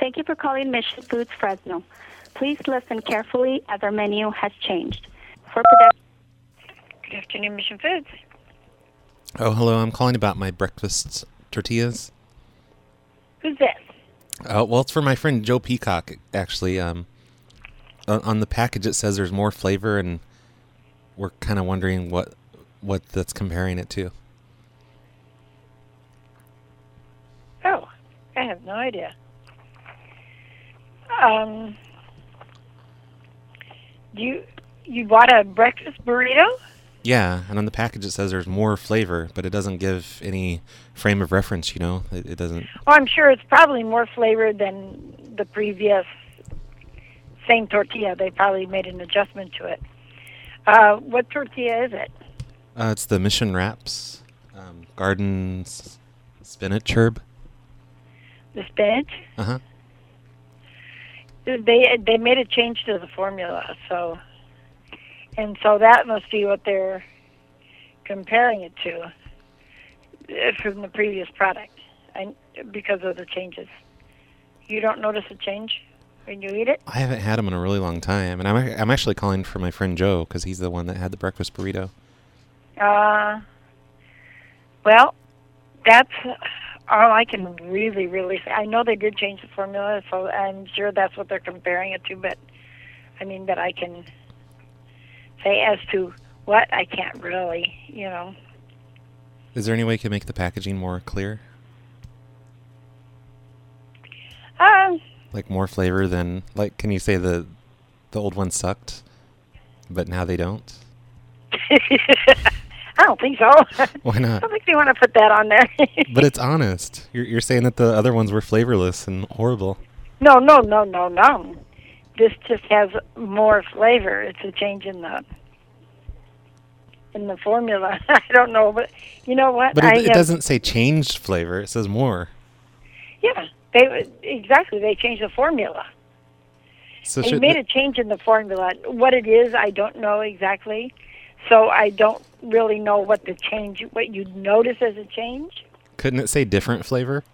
Thank you for calling Mission Foods Fresno. Please listen carefully as our menu has changed. Good afternoon, Mission Foods. Oh, hello. I'm calling about my breakfast tortillas. Who's this? Well, it's for my friend Joe Peacock, actually. On the package, it says there's more flavor, and we're kind of wondering what that's comparing it to. Oh, I have no idea. You bought a breakfast burrito? Yeah, and on the package it says there's more flavor, but it doesn't give any frame of reference, It doesn't... Oh, I'm sure it's probably more flavor than the previous same tortilla. They probably made an adjustment to it. What tortilla is it? It's the Mission Wraps, garden spinach herb. The spinach? Uh-huh. They made a change to the formula, so that must be what they're comparing it to from the previous product, because of the changes. You don't notice a change when you eat it? I haven't had them in a really long time, and I'm actually calling for my friend Joe because he's the one that had the breakfast burrito. Well, that's all I can really say. I know they did change the formula, so I'm sure that's what they're comparing it to, but that I can say as to what, I can't really, Is there any way you can make the packaging more clear? Like more flavor than, can you say the old one sucked, but now they don't? I don't think so. Why not? I don't think they want to put that on there. But it's honest. You're saying that the other ones were flavorless and horrible. No. This just has more flavor. It's a change in the formula. I don't know, but you know what? But it doesn't say changed flavor. It says more. Yeah, they changed the formula. So they made a change in the formula. What it is, I don't know exactly. So I don't really know what you'd notice as a change. Couldn't it say different flavor?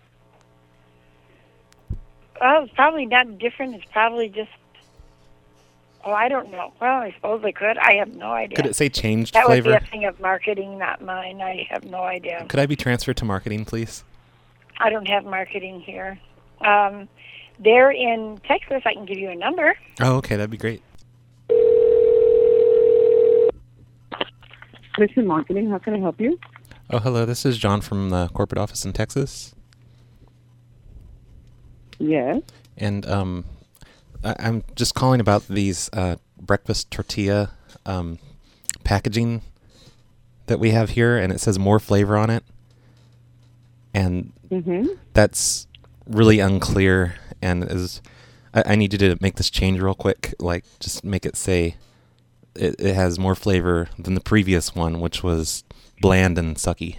Well, it's probably not different. It's probably just... Oh, I don't know. Well, I suppose they could. I have no idea. Could it say changed flavor? flavor? That would be a thing of marketing, not mine. I have no idea. Could I be transferred to marketing, please? I don't have marketing here. They're in Texas. I can give you a number. Oh, okay. That'd be great. Mission Marketing, how can I help you? Oh, hello. This is John from the corporate office in Texas. Yes. And I'm just calling about these breakfast tortilla packaging that we have here, and it says more flavor on it. And that's really unclear, and I need you to make this change real quick. Just make it say it has more flavor than the previous one, which was bland and sucky.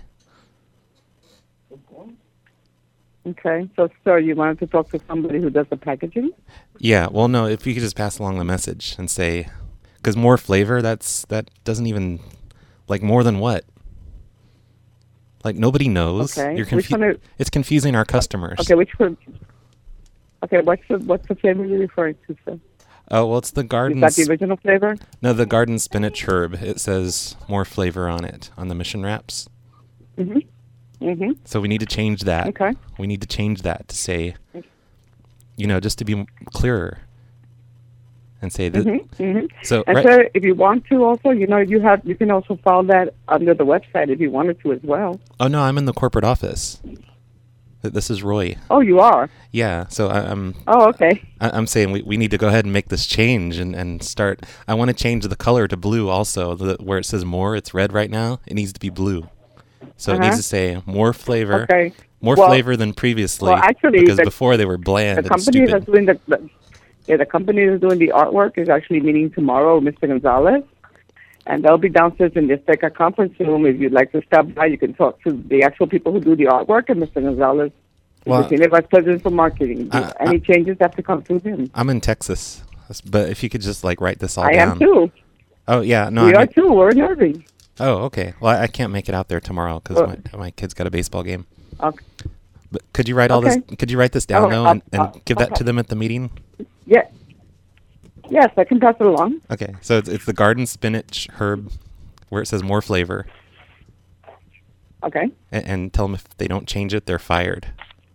Okay. So, sir, you wanted to talk to somebody who does the packaging? Yeah. Well, no, if you could just pass along the message and say, because more flavor, that doesn't even, more than what? Nobody knows. Okay. It's confusing our customers. Okay, which one? Okay, what's the flavor you're referring to, sir? Oh, well, it's the garden... Is that the original flavor? No, the garden spinach herb. It says more flavor on it, on the Mission Wraps. So we need to change that. Okay. We need to change that to say, just to be clearer. And say that... So, and sir, if you want to also, you can also file that under the website if you wanted to as well. Oh, no, I'm in the corporate office. This is Roy. Oh, you are? Yeah, so I'm... Oh, okay. I'm saying we need to go ahead and make this change and start... I want to change the color to blue also. Where it says more, it's red right now. It needs to be blue. So it needs to say more flavor. Okay. More flavor than previously. Well, actually... Because before they were bland and stupid. The company that's doing the artwork is actually meeting tomorrow, Mr. Gonzalez. And they'll be downstairs in the Azteca conference room. If you'd like to stop by, you can talk to the actual people who do the artwork, and Mr. Gonzalez is the Senior Vice President for Marketing. Any changes have to come through him. I'm in Texas, but if you could just write this all down. I am too. Oh, yeah. No, we are too. We're in Irving. Oh, okay. Well, I can't make it out there tomorrow because my kid's got a baseball game. Okay. But could you write all this? Okay. Could you write this down Oh, though, and give that okay. to them at the meeting? Yeah. Yes, I can pass it along. Okay, so it's the garden spinach herb, where it says more flavor, Okay. and tell them if they don't change it, they're fired.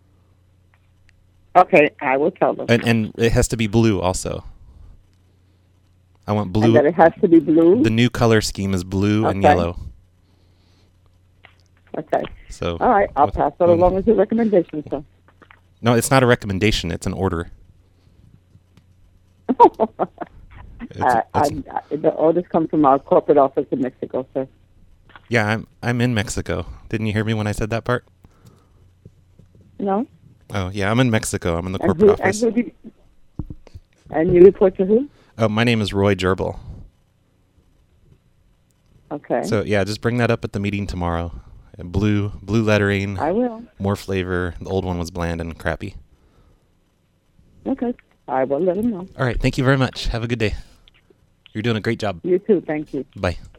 Okay, I will tell them. And it has to be blue also. I want And blue. that it has to be blue. The new color scheme is blue and Okay. yellow. Okay. So All right, I'll pass that along as a recommendation, sir. No, it's not a recommendation. It's an order. The orders come from our corporate office in Mexico, sir. Yeah, I'm in Mexico. Didn't you hear me when I said that part? No? Oh, yeah, I'm in Mexico. I'm in the And corporate who- office. And you report to who? Oh, my name is Roy Gerbil. Okay. So yeah, just bring that up at the meeting tomorrow. Blue lettering, I will. more flavor. The old one was bland and crappy. Okay. I will let him know. All right, thank you very much. Have a good day. You're doing a great job. You too. Thank you. Bye.